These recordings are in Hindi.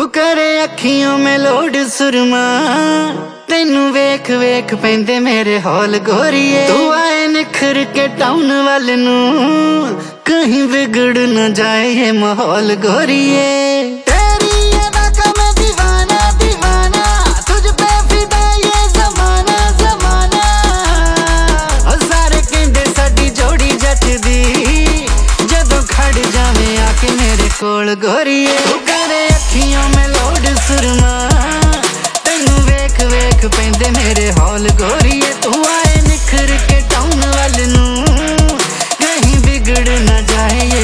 करे अखियों में लोड सुरमा, तेनू वेख वेख पैंदे मेरे हौल गोरीए। तू आए निखर के टाउन वाल नू, कहीं बिगड़ न जाए ये माहौल गोरीए। कोल गोरीए तू करे अखियों में लोड सुरमा, तेनू वेख वेख पैंदे मेरे हौल गोरीए। तू आए निखर के टाउन वाल नू, कहीं बिगड़ न जाए ये।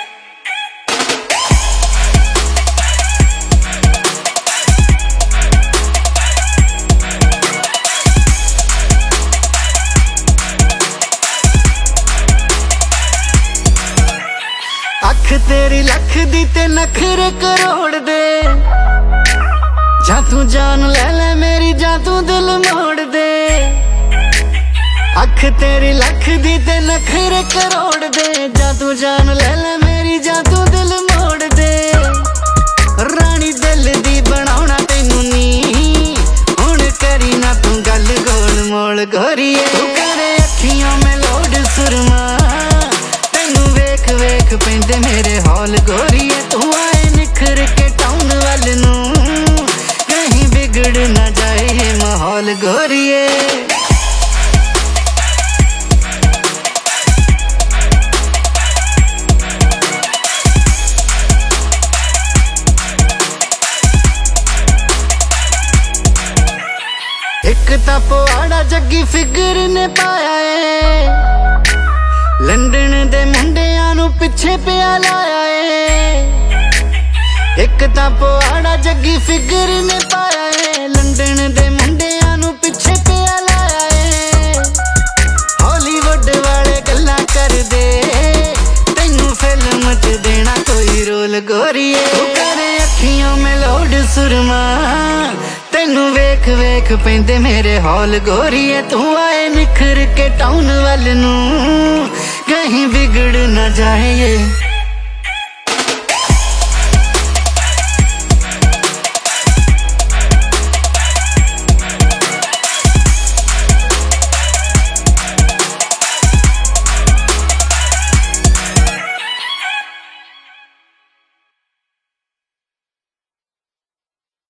अख तेरी लख दी ते नखरे करोड़ दे, जा तू जान ले ले मेरी, जा तू दिल मोड़ दे। अख तेरी लख दी ते नखरे करोड़ दे, जा तू जान ले ले मेरी, जा तू दिल मोड़ दे। रानी दिल दी बनाउणा तैनू नी, हुण करी ना तू गल गोल मोल गोरीए। तू करे अखियों में लोड सुरमा, वेख पैंदे मेरे हौल गोरीए। तू आए निखर के टाउन वाल नू, कहीं बिगड़ न जाए ये माहौल गोरीए। एक तां पुआड़ा जग्गी फिगर ने पाया है, लंडन दे मुंडियां नू पिछे पिया लाया है। एक तां पुआड़ा जग्गी फिगर ने पाया है, लंडन दे मुंडियां नू पिछे पिया लाया है। हॉलीवुड वाले गल्लां कर दे, तैनू फिल्म च देना कोई रोल गोरीए। तू करे अखियों में लोड सुरमा, तेनू वेख वेख पैंदे मेरे हौल गोरीए। तू आए निखर के टाउन वाल नू, कहीं बिगड़ न जाए ये।